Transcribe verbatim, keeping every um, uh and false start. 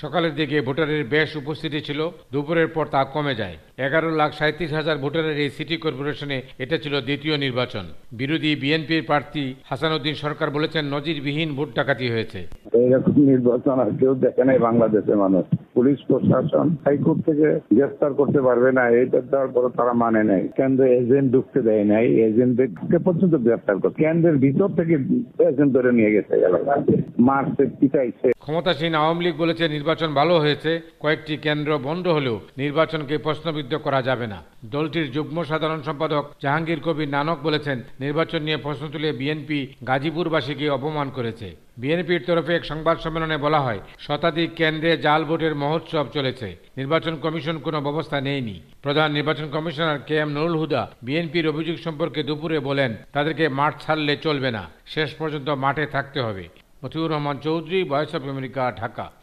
সকালের দিকে ভোটারের বেশ উপস্থিতি ছিল, দুপুরের পর তা কমে যায়। এগারো লাখ সাঁত্রিশ হাজার ভোটারের এই সিটি কর্পোরেশনে এটা ছিল দ্বিতীয় নির্বাচন। বিরোধী বিএনপির প্রার্থী হাসানুদ্দিন সরকার বলেছেন, নজিরবিহীন ভোট ডাকাতি হয়েছে। এইরকম নির্বাচন আর কেউ দেখে নাই বাংলাদেশের মানুষ। পুলিশ প্রশাসন হাইকোর্ট থেকে গ্রেফতার করতে পারবে না, এইটা দেওয়ার পর তারা মানে নাই। কেন্দ্রে এজেন্ট ঢুকতে দেয় নাই, এজেন্টকে পর্যন্ত গ্রেফতার করে কেন্দ্রের ভিতর থেকে এজেন্ট ধরে নিয়ে গেছে, মারছে, পিটাইছে। ক্ষমতাসীন আওয়ামী লীগ বলেছে নির্বাচন ভালো হয়েছে, কয়েকটি কেন্দ্র বন্ধ হলেও নির্বাচনকে প্রশ্নবিদ্ধ করা যাবে না। দলটির যুগ্ম সাধারণ সম্পাদক জাহাঙ্গীর কবির নানক বলেছেন, নির্বাচন নিয়ে প্রশ্ন তুলে বিএনপি গাজীপুরবাসীকে অপমান করেছে। বিএনপির তরফে এক সংবাদ সম্মেলনে বলা হয়, শতাধিক কেন্দ্রে জাল ভোটের মহোৎসব চলেছে, নির্বাচন কমিশন কোনো ব্যবস্থা নেয়নি। প্রধান নির্বাচন commissioner K M Nurul Huda বিএনপির অভিযোগ সম্পর্কে দুপুরে বলেন, তাদেরকে মাঠ ছাড়লে চলবে না, শেষ পর্যন্ত মাঠে থাকতে হবে। Motiur Rahman Chowdhury, voice of America, Dhaka.